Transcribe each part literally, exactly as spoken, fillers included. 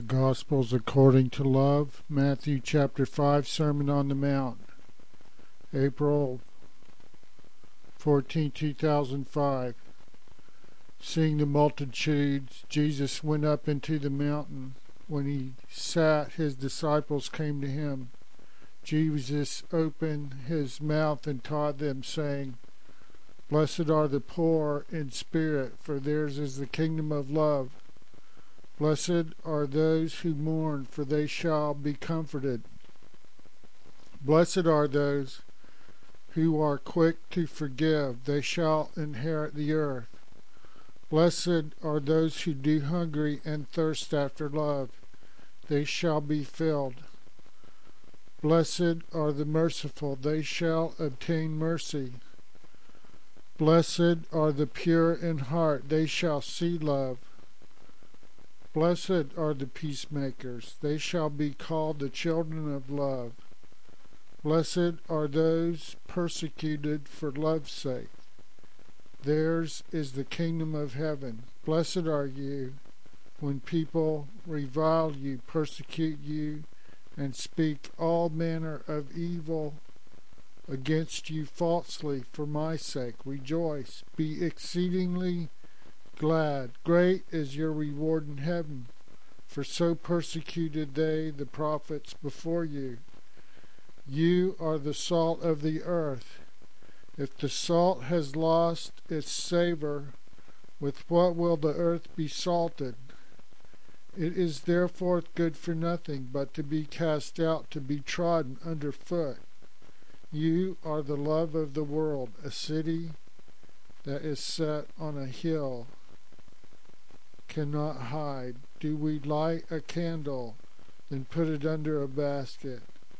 Gospels according to love, Matthew chapter five, Sermon on the Mount, April fourteenth, two thousand five. Seeing the multitudes, Jesus went up into the mountain. When he sat, his disciples came to him. Jesus opened his mouth and taught them, saying, Blessed are the poor in spirit, for theirs is the kingdom of love. Blessed are those who mourn, for they shall be comforted. Blessed are those who are quick to forgive, they shall inherit the earth. Blessed are those who do hunger and thirst after love, they shall be filled. Blessed are the merciful, they shall obtain mercy. Blessed are the pure in heart, they shall see love. Blessed are the peacemakers, they shall be called the children of love. Blessed are those persecuted for love's sake, theirs is the kingdom of heaven. Blessed are you when people revile you, persecute you, and speak all manner of evil against you falsely for my sake. Rejoice, be exceedingly glad. Great is your reward in heaven, for so persecuted they the prophets before you. You are the salt of the earth. If the salt has lost its savor, with what will the earth be salted? It is therefore good for nothing but to be cast out, to be trodden under foot. You are the love of the world. A city that is set on a hill cannot hide. Do we light a candle, then put it under a basket?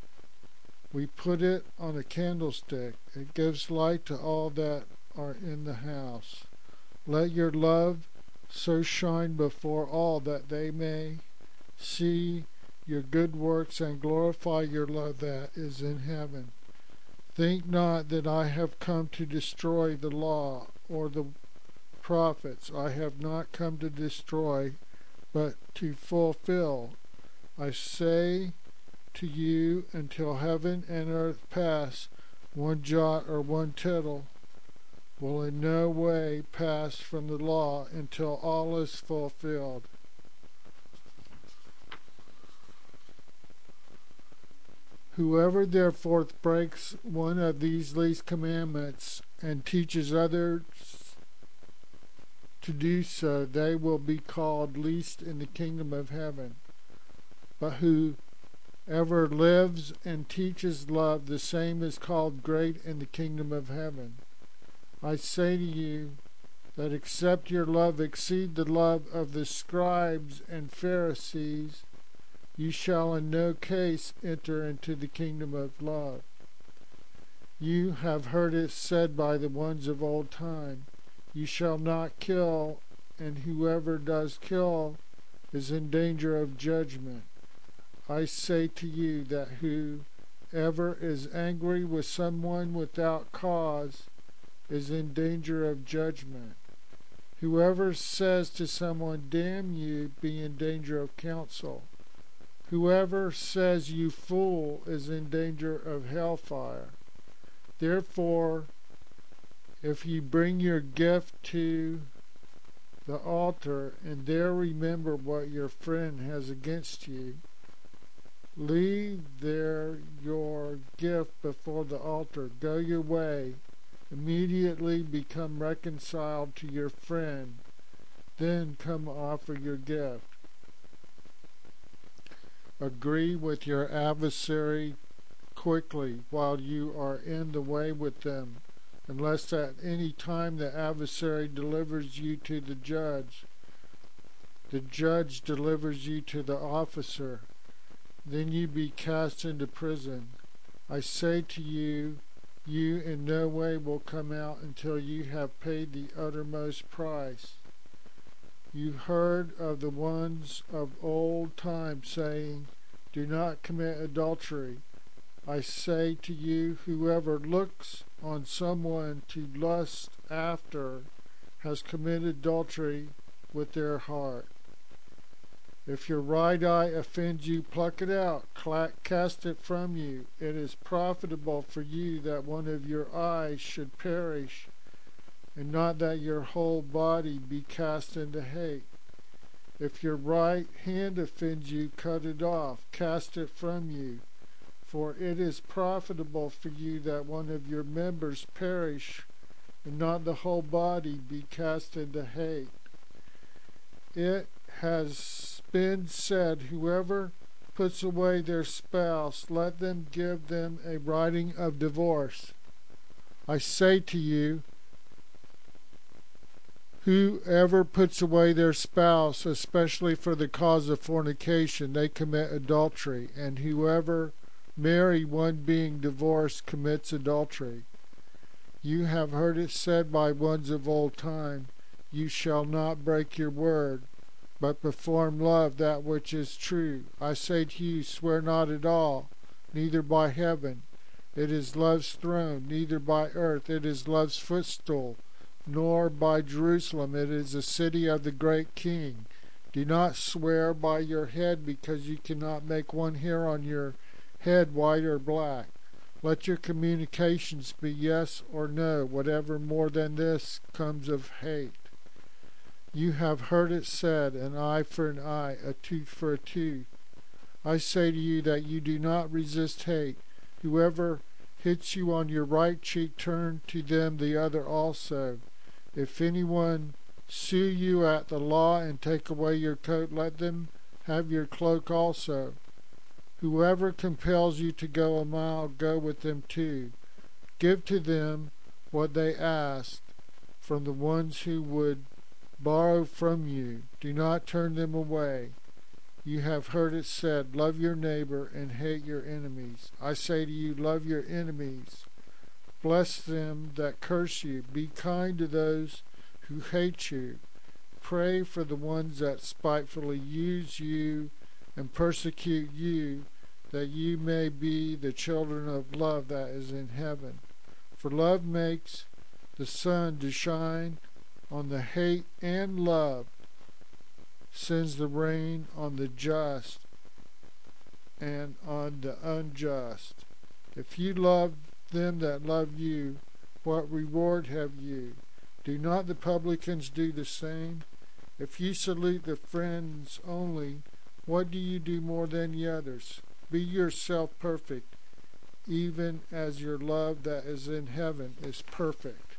We put it on a candlestick. It gives light to all that are in the house. Let your love so shine before all that they may see your good works and glorify your love that is in heaven. Think not that I have come to destroy the law or the prophets. I have not come to destroy, but to fulfill. I say to you, until heaven and earth pass, one jot or one tittle will in no way pass from the law until all is fulfilled. Whoever therefore breaks one of these least commandments and teaches others to do so, they will be called least in the kingdom of heaven. But whoever lives and teaches love, the same is called great in the kingdom of heaven. I say to you that except your love exceed the love of the scribes and Pharisees, you shall in no case enter into the kingdom of love. You have heard it said by the ones of old time, you shall not kill, and whoever does kill is in danger of judgment. I say to you that whoever is angry with someone without cause is in danger of judgment. Whoever says to someone, damn you, be in danger of counsel. Whoever says you fool is in danger of hellfire. Therefore, if you bring your gift to the altar and there remember what your friend has against you, leave there your gift before the altar. Go your way. Immediately become reconciled to your friend. Then come offer your gift. Agree with your adversary quickly while you are in the way with them, unless at any time the adversary delivers you to the judge. The judge delivers you to the officer. Then you be cast into prison. I say to you, you in no way will come out until you have paid the uttermost price. You heard of the ones of old time saying, do not commit adultery. I say to you, whoever looks on someone to lust after has committed adultery with their heart. If your right eye offends you, pluck it out, cast it from you. It is profitable for you that one of your eyes should perish, and not that your whole body be cast into hate. If your right hand offends you, cut it off, cast it from you. For it is profitable for you that one of your members perish, and not the whole body be cast into hate. It has been said, whoever puts away their spouse, let them give them a writing of divorce. I say to you, whoever puts away their spouse, especially for the cause of fornication, they commit adultery, and whoever marry one being divorced commits adultery. You have heard it said by ones of old time, you shall not break your word, but perform love that which is true. I say to you, swear not at all, neither by heaven, it is love's throne, neither by earth, it is love's footstool, nor by Jerusalem, it is the city of the great King. Do not swear by your head, because you cannot make one hair on your head white or black. Let your communications be yes or no. Whatever more than this comes of hate. You have heard it said, an eye for an eye, a tooth for a tooth. I say to you that you do not resist hate. Whoever hits you on your right cheek, turn to them the other also. If anyone sue you at the law and take away your coat, let them have your cloak also. Whoever compels you to go a mile, go with them too. Give to them what they ask from the ones who would borrow from you. Do not turn them away. You have heard it said, love your neighbor and hate your enemies. I say to you, love your enemies. Bless them that curse you. Be kind to those who hate you. Pray for the ones that spitefully use you and persecute you, that you may be the children of love that is in heaven. For love makes the sun to shine on the hate, and love sends the rain on the just and on the unjust. If you love them that love you, what reward have you? Do not the publicans do the same? If you salute the friends only, what do you do more than the others? Be yourself perfect, even as your love that is in heaven is perfect.